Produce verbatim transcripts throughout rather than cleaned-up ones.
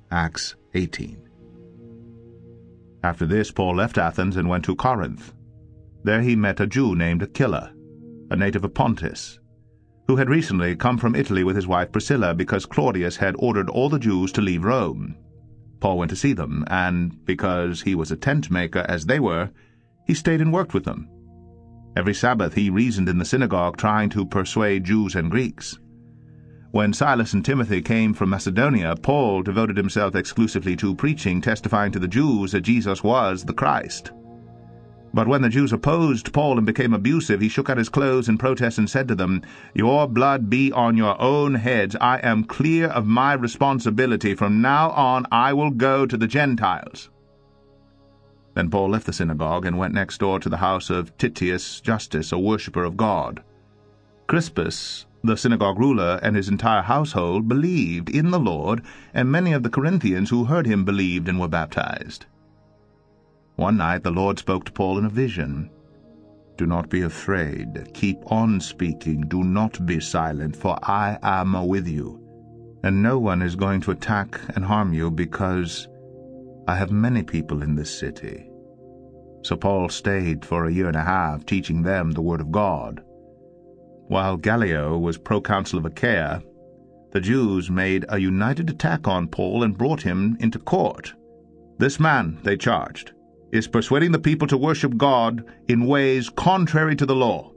Acts eighteen. After this Paul left Athens and went to Corinth. There he met a Jew named Aquila, a native of Pontus, who had recently come from Italy with his wife Priscilla because Claudius had ordered all the Jews to leave Rome. Paul went to see them, and because he was a tent maker as they were, he stayed and worked with them. Every Sabbath he reasoned in the synagogue, trying to persuade Jews and Greeks. When Silas and Timothy came from Macedonia, Paul devoted himself exclusively to preaching, testifying to the Jews that Jesus was the Christ. But when the Jews opposed Paul and became abusive, he shook out his clothes in protest and said to them, "Your blood be on your own heads. I am clear of my responsibility. From now on I will go to the Gentiles." Then Paul left the synagogue and went next door to the house of Titius Justus, a worshipper of God. Crispus, the synagogue ruler, and his entire household believed in the Lord, and many of the Corinthians who heard him believed and were baptized. One night the Lord spoke to Paul in a vision. "Do not be afraid. Keep on speaking. Do not be silent, for I am with you. And no one is going to attack and harm you, because I have many people in this city." So Paul stayed for a year and a half, teaching them the word of God. While Gallio was proconsul of Achaia, the Jews made a united attack on Paul and brought him into court. "This man," they charged, "is persuading the people to worship God in ways contrary to the law."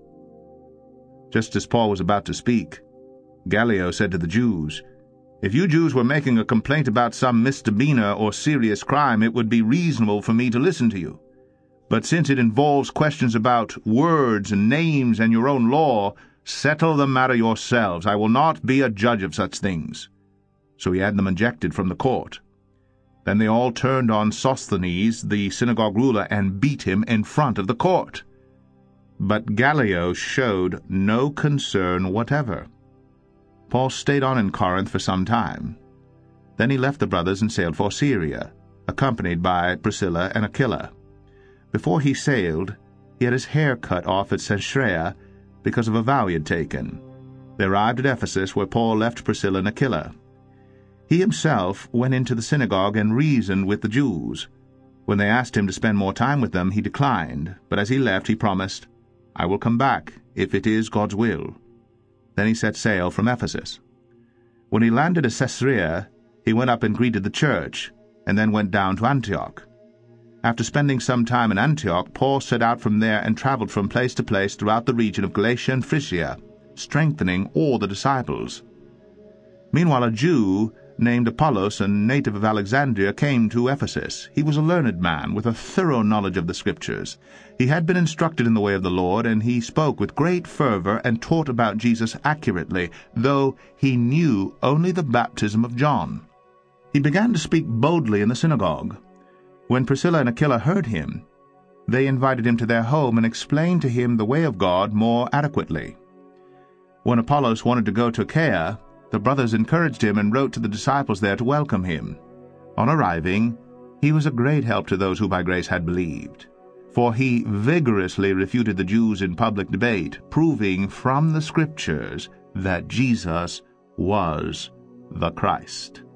Just as Paul was about to speak, Gallio said to the Jews, "If you Jews were making a complaint about some misdemeanor or serious crime, it would be reasonable for me to listen to you. But since it involves questions about words and names and your own law, settle the matter yourselves. I will not be a judge of such things." So he had them ejected from the court. Then they all turned on Sosthenes, the synagogue ruler, and beat him in front of the court. But Gallio showed no concern whatever. Paul stayed on in Corinth for some time. Then he left the brothers and sailed for Syria, accompanied by Priscilla and Aquila. Before he sailed, he had his hair cut off at Caesarea because of a vow he had taken. They arrived at Ephesus, where Paul left Priscilla and Aquila. He himself went into the synagogue and reasoned with the Jews. When they asked him to spend more time with them, he declined, but as he left he promised, "I will come back, if it is God's will." Then he set sail from Ephesus. When he landed at Caesarea, he went up and greeted the church, and then went down to Antioch. After spending some time in Antioch, Paul set out from there and traveled from place to place throughout the region of Galatia and Phrygia, strengthening all the disciples. Meanwhile a Jew named Apollos, a native of Alexandria, came to Ephesus. He was a learned man with a thorough knowledge of the Scriptures. He had been instructed in the way of the Lord, and he spoke with great fervor and taught about Jesus accurately, though he knew only the baptism of John. He began to speak boldly in the synagogue. When Priscilla and Aquila heard him, they invited him to their home and explained to him the way of God more adequately. When Apollos wanted to go to Achaia, the brothers encouraged him and wrote to the disciples there to welcome him. On arriving, he was a great help to those who by grace had believed, for he vigorously refuted the Jews in public debate, proving from the Scriptures that Jesus was the Christ.